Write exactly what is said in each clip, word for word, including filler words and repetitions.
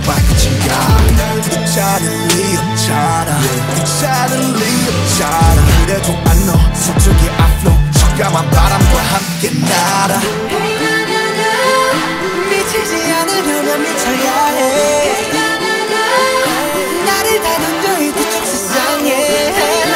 발끝인가. 네 차는 리 없잖아. 네 차는 리 없잖아. 그래도 I know 서쪽의 앞로 깜깜한 바람과 함께 날아. 미치지 않으려면 미쳐야 해. 나를 다 던져 이 뒤쪽 세상에.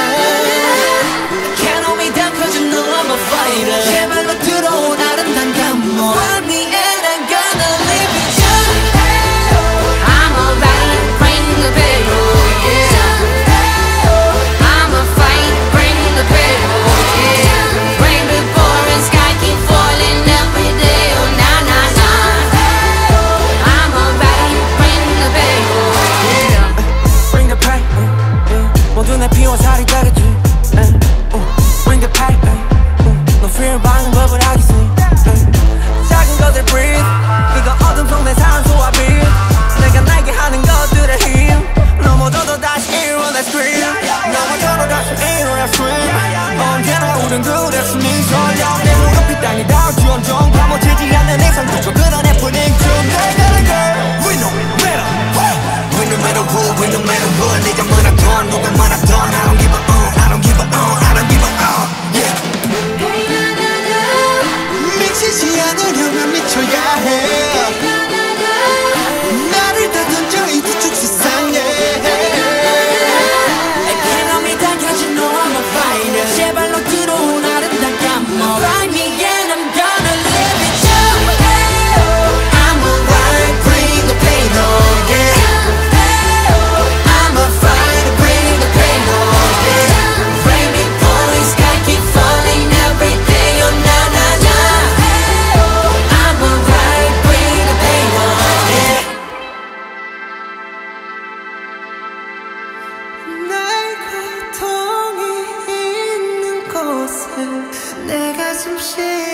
Can't hold me down cause you know I'm a fighter. 제발로 들어온 아름다운 감목. Find me and I'm gonna leave it you. I'm alright, bring the payroll, yeah. I'm a fight, bring the payroll, yeah. Rain before and sky keep falling every day, oh na na na. I'm alright, bring the payroll, yeah. Bring the pay, 모두 내 피와 살이 되겠지. Bring the pay, 너 fear 받는 법을 알겠어. 작은 것들 breathe, 이거 어둠 속 내 산소와 빛. 내가 날게 하는 것들의 힘. 넘어져도 다시 일어나 scream. 넘어져도 다시 일어나 scream. 언제나 우린 그래 숨이 설려. 내 눈앞이 땅이 닿을지언정 파묻히지 않는 이상 그저 그런 해프닝 중. 내가 내 girl, we no matter who, we no matter who, we no matter what. 네가 뭐라던 누가 말하던 I don't give a uh, I don't give a uh, I don't give a uh, yeah. 미치지 않으려면 미쳐야 해. 나를 다 던져 이 뒤쪽 세상에. Can't hold me down cause you know I'm a fighter. 제발로 들어온 아름다운 감목. Find me and I'm gonna live it you. I'm alright, bring the pain on, yeah. I'm a fighter, bring the pain on, yeah. Rain before the sky keep falling every day, oh na na na. I'm alright, bring the pain on, yeah. 날 고통이 있는 곳에 내 가슴 시